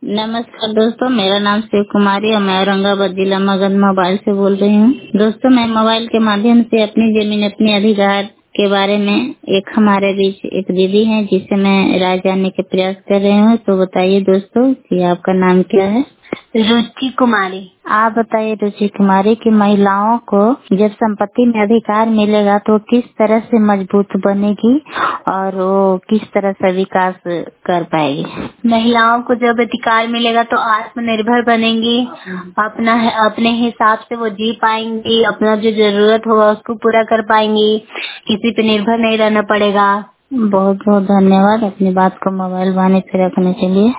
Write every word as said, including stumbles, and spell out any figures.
नमस्कार दोस्तों, मेरा नाम शिव कुमारी और मैं औरंगाबाद जिला मगध मोबाइल से बोल रही हूँ। दोस्तों, मैं मोबाइल के माध्यम से अपनी जमीन अपने अधिकार के बारे में एक हमारे बीच एक दीदी है जिससे मैं राय जानने के प्रयास कर रही हूँ। तो बताइए दोस्तों कि आपका नाम क्या है? रुचि कुमारी। आप बताइए रुचि कुमारी की महिलाओं को जब संपत्ति में अधिकार मिलेगा तो किस तरह से मजबूत बनेगी और वो किस तरह से विकास कर पाएगी? महिलाओं को जब अधिकार मिलेगा तो आत्मनिर्भर बनेंगी, अपना अपने हिसाब से वो जी पाएंगी, अपना जो जरूरत होगा उसको पूरा कर पाएंगी, किसी पे निर्भर नहीं रहना पड़ेगा। बहुत बहुत धन्यवाद अपनी बात को मोबाइल वाणी पे रखने के लिए।